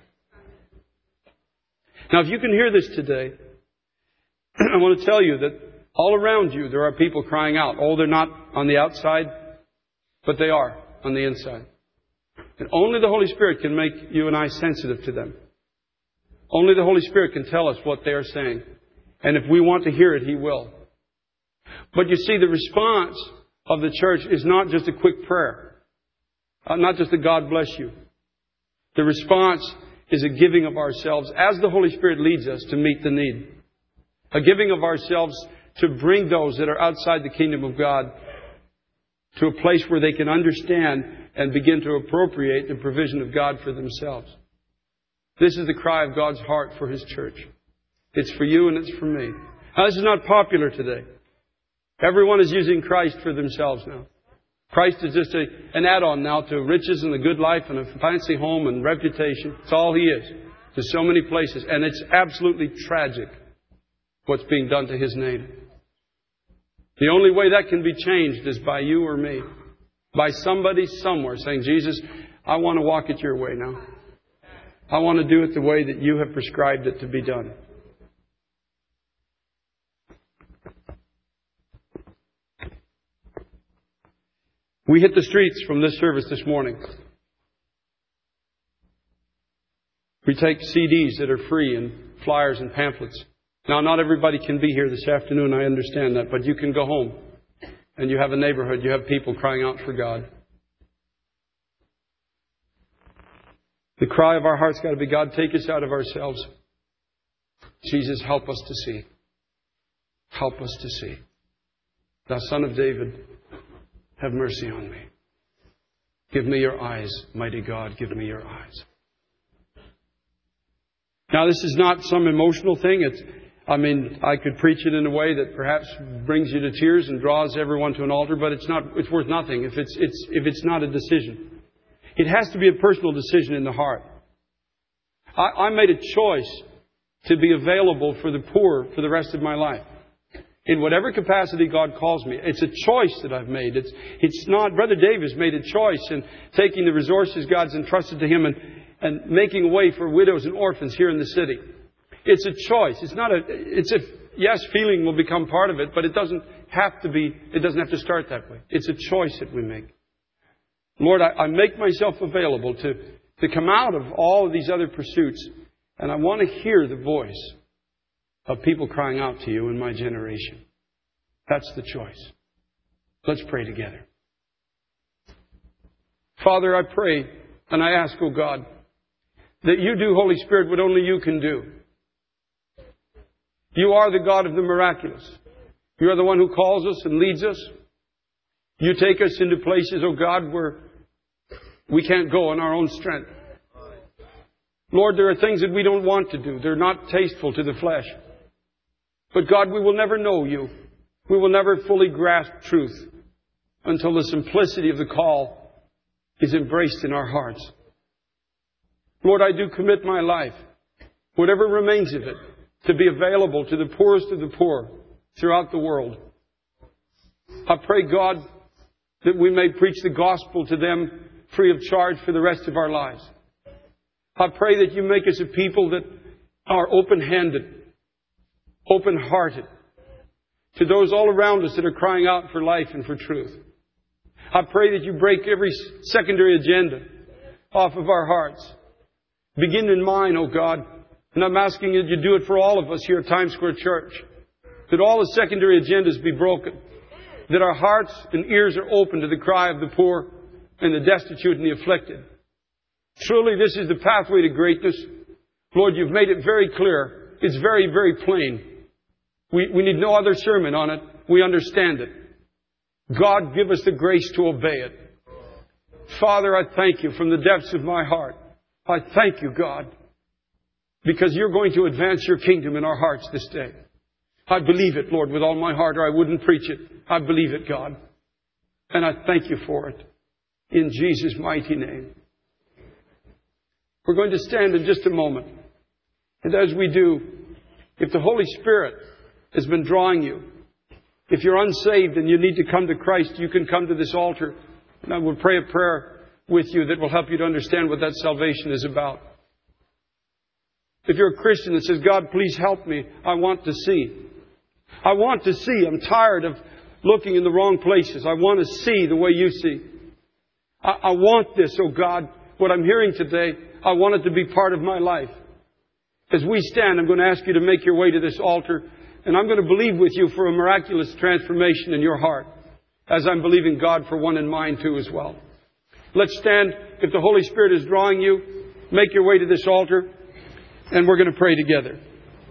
Now, if you can hear this today, I want to tell you that all around you there are people crying out. Oh, they're not on the outside, but they are on the inside. And only the Holy Spirit can make you and I sensitive to them. Only the Holy Spirit can tell us what they are saying. And if we want to hear it, He will. But you see, the response of the church is not just a quick prayer. Not just a God bless you. The response is a giving of ourselves as the Holy Spirit leads us to meet the need. A giving of ourselves to bring those that are outside the kingdom of God to a place where they can understand and begin to appropriate the provision of God for themselves. This is the cry of God's heart for His church. It's for you and it's for me. Now, this is not popular today. Everyone is using Christ for themselves now. Christ is just an add-on now to riches and a good life and a fancy home and reputation. It's all He is to so many places. And it's absolutely tragic what's being done to His name. The only way that can be changed is by you or me. By somebody somewhere saying, Jesus, I want to walk it your way now. I want to do it the way that you have prescribed it to be done. We hit the streets from this service this morning. We take CDs that are free and flyers and pamphlets. Now, not everybody can be here this afternoon. I understand that. But you can go home. And you have a neighborhood. You have people crying out for God. The cry of our heart's got to be, God, take us out of ourselves. Jesus, help us to see. Help us to see. Thou Son of David, have mercy on me. Give me your eyes, mighty God, give me your eyes. Now, this is not some emotional thing. I could preach it in a way that perhaps brings you to tears and draws everyone to an altar, but it's worth nothing if it's not a decision. It has to be a personal decision in the heart. I made a choice to be available for the poor for the rest of my life. In whatever capacity God calls me. It's a choice that I've made. It's not, Brother Dave has made a choice in taking the resources God's entrusted to him and making a way for widows and orphans here in the city. It's a choice. Yes, feeling will become part of it, but it doesn't have to start that way. It's a choice that we make. Lord, I make myself available to come out of all of these other pursuits, and I want to hear the voice of people crying out to you in my generation. That's the choice. Let's pray together. Father, I pray and I ask, oh God, that you do, Holy Spirit, what only you can do. You are the God of the miraculous. You are the one who calls us and leads us. You take us into places, oh God, where we can't go in our own strength. Lord, there are things that we don't want to do. They're not tasteful to the flesh. But God, we will never know you. We will never fully grasp truth until the simplicity of the call is embraced in our hearts. Lord, I do commit my life, whatever remains of it, to be available to the poorest of the poor throughout the world. I pray, God, that we may preach the gospel to them free of charge for the rest of our lives. I pray that you make us a people that are open-handed, open-hearted to those all around us that are crying out for life and for truth. I pray that you break every secondary agenda off of our hearts. Begin in mine, O God. And I'm asking you to do it for all of us here at Times Square Church. That all the secondary agendas be broken. That our hearts and ears are open to the cry of the poor and the destitute and the afflicted. Truly, this is the pathway to greatness. Lord, you've made it very clear. It's very, very plain. We need no other sermon on it. We understand it. God, give us the grace to obey it. Father, I thank you from the depths of my heart. I thank you, God, because you're going to advance your kingdom in our hearts this day. I believe it, Lord, with all my heart, or I wouldn't preach it. I believe it, God. And I thank you for it. In Jesus' mighty name. We're going to stand in just a moment. And as we do, if the Holy Spirit has been drawing you, if you're unsaved and you need to come to Christ, you can come to this altar. And I will pray a prayer with you that will help you to understand what that salvation is about. If you're a Christian that says, God, please help me. I want to see. I want to see. I'm tired of looking in the wrong places. I want to see the way you see. I want this, oh God. What I'm hearing today, I want it to be part of my life. As we stand, I'm going to ask you to make your way to this altar. And I'm going to believe with you for a miraculous transformation in your heart. As I'm believing God for one in mine too as well. Let's stand. If the Holy Spirit is drawing you, make your way to this altar. And we're going to pray together.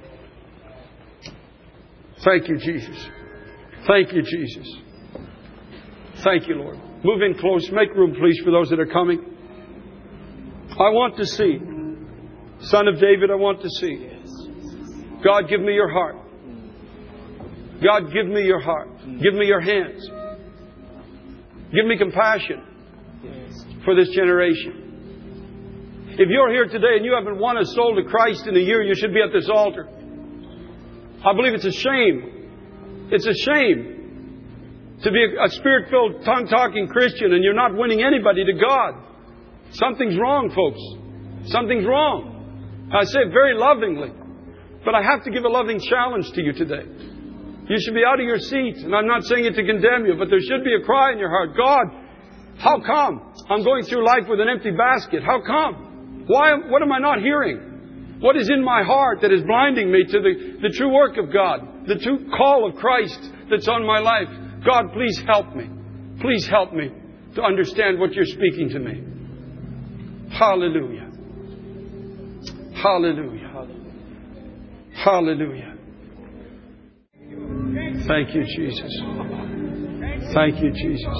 Thank you, Jesus. Thank you, Jesus. Thank you, Lord. Move in close. Make room, please, for those that are coming. I want to see. Son of David, I want to see. God, give me your heart. God, give me your heart. Give me your hands. Give me compassion for this generation. If you're here today and you haven't won a soul to Christ in a year, you should be at this altar. I believe it's a shame. It's a shame to be a Spirit-filled, tongue-talking Christian and you're not winning anybody to God. Something's wrong, folks. Something's wrong. I say it very lovingly. But I have to give a loving challenge to you today. You should be out of your seat. And I'm not saying it to condemn you, but there should be a cry in your heart. God, how come I'm going through life with an empty basket? How come? Why? What am I not hearing? What is in my heart that is blinding me to the true work of God? The true call of Christ that's on my life? God, please help me. Please help me to understand what you're speaking to me. Hallelujah. Hallelujah. Hallelujah. Thank you, Jesus. Thank you, Jesus.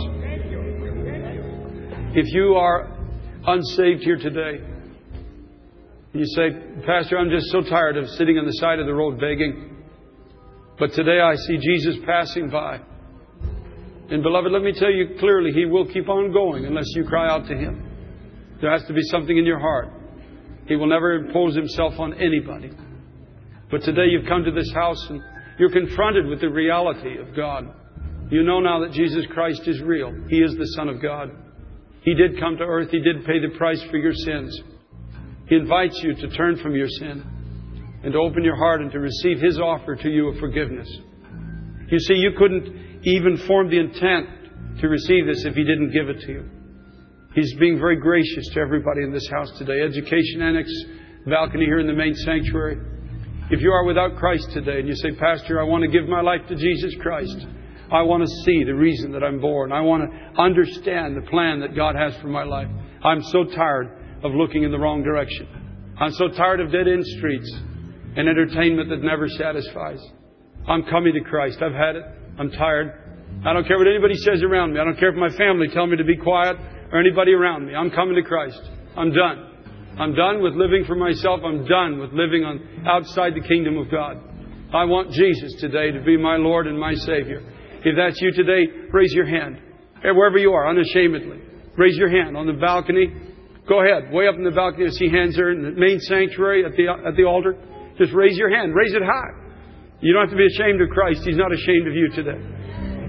If you are unsaved here today, you say, Pastor, I'm just so tired of sitting on the side of the road begging. But today I see Jesus passing by. And beloved, let me tell you clearly, He will keep on going unless you cry out to Him. There has to be something in your heart. He will never impose Himself on anybody. But today you've come to this house and you're confronted with the reality of God. You know now that Jesus Christ is real. He is the Son of God. He did come to earth. He did pay the price for your sins. He invites you to turn from your sin and to open your heart and to receive His offer to you of forgiveness. You see, you couldn't even form the intent to receive this if He didn't give it to you. He's being very gracious to everybody in this house today. Education Annex, balcony here in the main sanctuary. If you are without Christ today and you say, Pastor, I want to give my life to Jesus Christ. I want to see the reason that I'm born. I want to understand the plan that God has for my life. I'm so tired of looking in the wrong direction. I'm so tired of dead-end streets and entertainment that never satisfies. I'm coming to Christ. I've had it. I'm tired. I don't care what anybody says around me. I don't care if my family tell me to be quiet or anybody around me. I'm coming to Christ. I'm done. I'm done with living for myself. I'm done with living outside the kingdom of God. I want Jesus today to be my Lord and my Savior. If that's you today, raise your hand. Wherever you are, unashamedly. Raise your hand on the balcony. Go ahead. Way up in the balcony, I see hands there in the main sanctuary at the altar. Just raise your hand. Raise it high. You don't have to be ashamed of Christ. He's not ashamed of you today.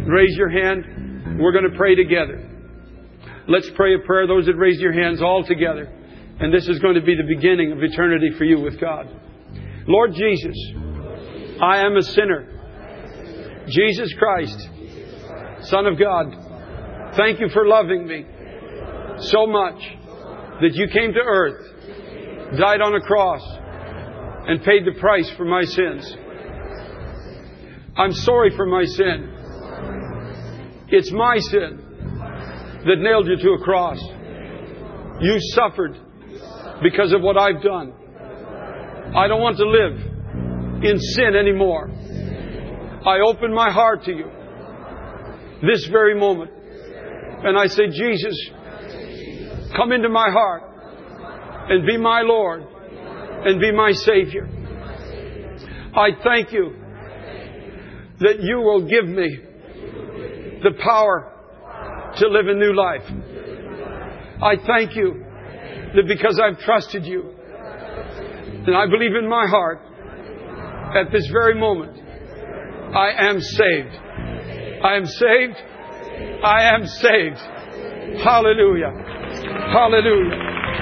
raise your hand. We're going to pray together. Let's pray a prayer. Those that raised your hands all together. And this is going to be the beginning of eternity for you with God. Lord Jesus, I am a sinner. Jesus Christ, Son of God, thank you for loving me so much that you came to earth, died on a cross, and paid the price for my sins. I'm sorry for my sin. It's my sin that nailed you to a cross. You suffered because of what I've done. I don't want to live in sin anymore. I open my heart to you this very moment. And I say, Jesus, come into my heart and be my Lord and be my Savior. I thank you that you will give me the power to live a new life. I thank you that because I've trusted you and I believe in my heart at this very moment, I am saved. I am saved. I am saved. Hallelujah. Hallelujah.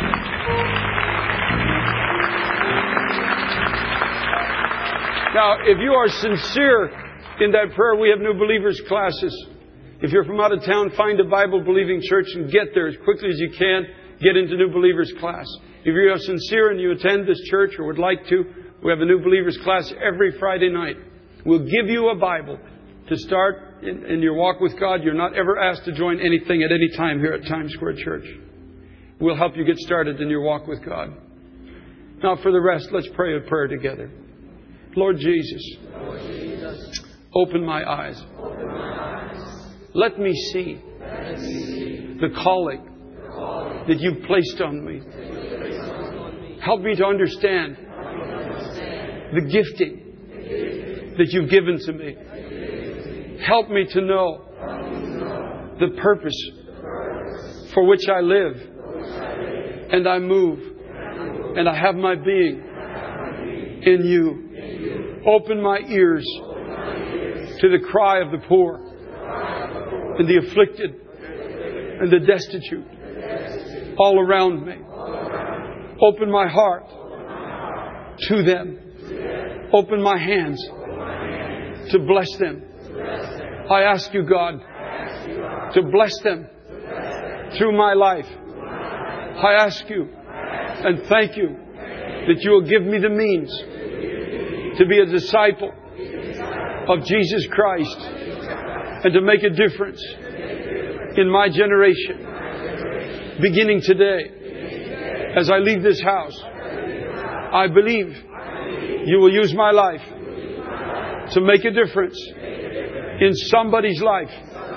Now, if you are sincere in that prayer, we have new believers classes. If you're from out of town, find a Bible-believing church and get there as quickly as you can. Get into new believers class. If you are sincere and you attend this church or would like to, we have a new believers class every Friday night. We'll give you a Bible to start in your walk with God. You're not ever asked to join anything at any time here at Times Square Church. We'll help you get started in your walk with God. Now for the rest, let's pray a prayer together. Lord Jesus, open my eyes. Let me see the calling that you've placed on me. Help me to understand the gifting that you've given to me. Help me to know the purpose for which I live and I move and I have my being in you. Open my ears to the cry of the poor and the afflicted and the destitute all around me. Open my heart to them. Open my hands to bless them. I ask you, God, to bless them through my life. I ask you and thank you that you will give me the means to be a disciple of Jesus Christ and to make a difference in my generation. Beginning today, as I leave this house, I believe you will use my life to make a difference in somebody's life.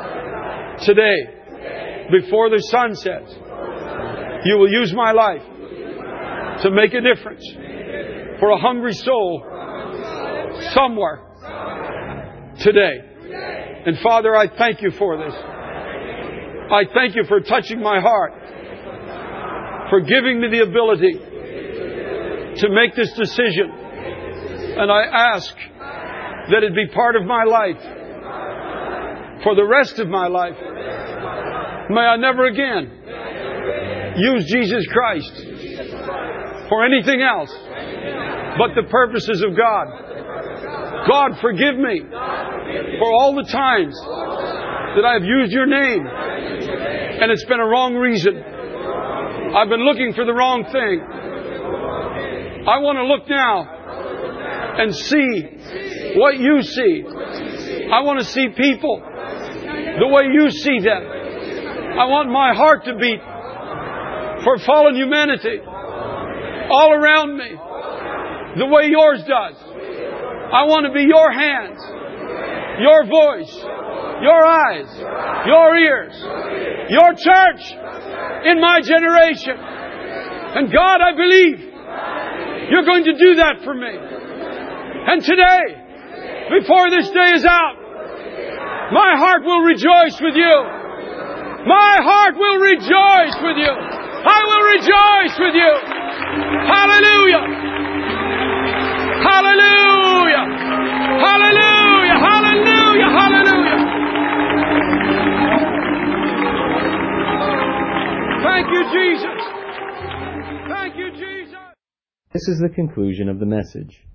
Today, before the sun sets, you will use my life to make a difference for a hungry soul somewhere today. And Father, I thank you for this. I thank you for touching my heart, for giving me the ability to make this decision. And I ask that it be part of my life for the rest of my life. May I never again use Jesus Christ for anything else but the purposes of God. God, forgive me for all the times that I've used your name and it's been a wrong reason. I've been looking for the wrong thing. I want to look now and see what you see. I want to see people the way you see them. I want my heart to beat for fallen humanity all around me the way yours does. I want to be your hands, your voice, your eyes, your ears, your church in my generation. And God, I believe you're going to do that for me. And today, before this day is out, my heart will rejoice with you. My heart will rejoice with you. I will rejoice with you. Hallelujah. Hallelujah. Hallelujah. Hallelujah. Hallelujah. you, Jesus. Thank you, Jesus. This is the conclusion of the message.